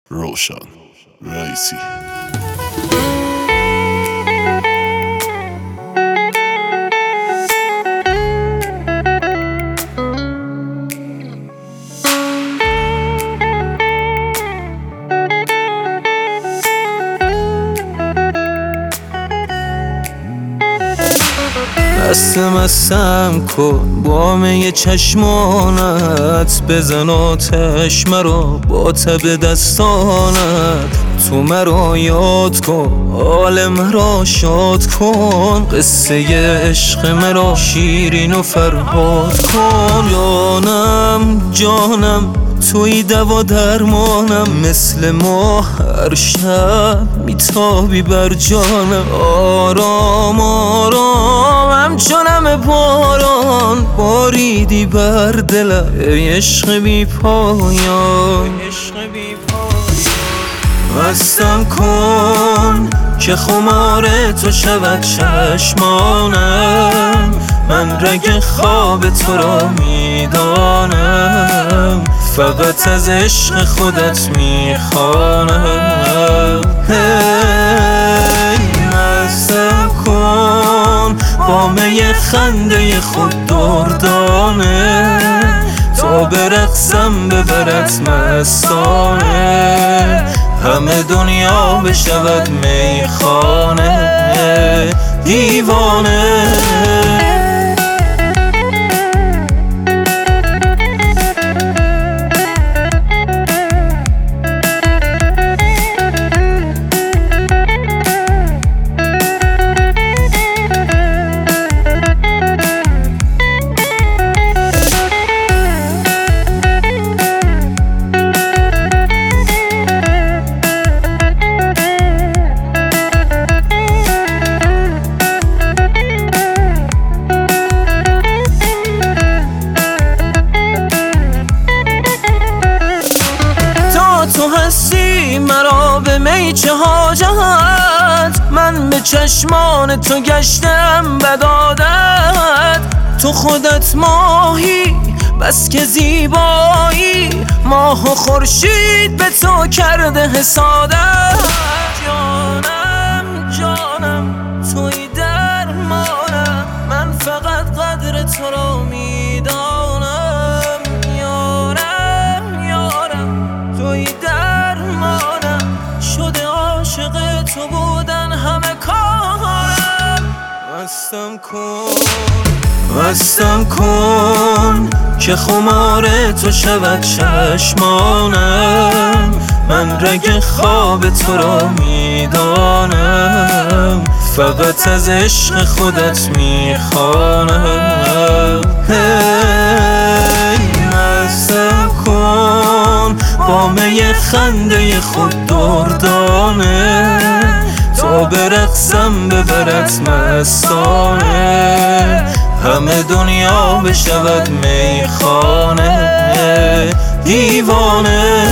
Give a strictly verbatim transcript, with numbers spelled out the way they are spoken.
روشن رئیسی. مستم مستم کن با می چشمانت، بزن آتش مرا با تب دستانت. تو مرا یاد کن، حال مرا شاد کن، قصه عشق مرا شیرین و فرهاد کن. جانم جانم توی دوا درمانم، مثل ما هر شب میتابی بر جانم. آرام آرام همچنم باران، باریدی بر دلم ای عشق بی پایان. مستم کن که خمار تو شود چشمانم، من رگ خواب تو را میدانم، فقط از عشق خودت میخوانم. هی مستم کن با می خنده خود دردانه، تا برقصم ببرد مستانه، همه دنیا بشود میخانه دیوانه. تو هستی مرا به می چه حاجت، من به چشمان تو گشتم بدادت. تو خودت ماهی بس که زیبایی، ماه و خورشید به تو کرده حسادت. جانم جانم توی درمانم، من فقط قدر تو را میدانم. تو بودن همه کارم. مستم کن مستم کن که خمار تو شود چشمانم، من رگ خواب تو را میدانم، فقط از عشق خودت میخوانم. هی مستم کن با می خنده خود دردانه، تا برقصم ببرد مستانه، همه دنیا بشود میخانه دیوانه.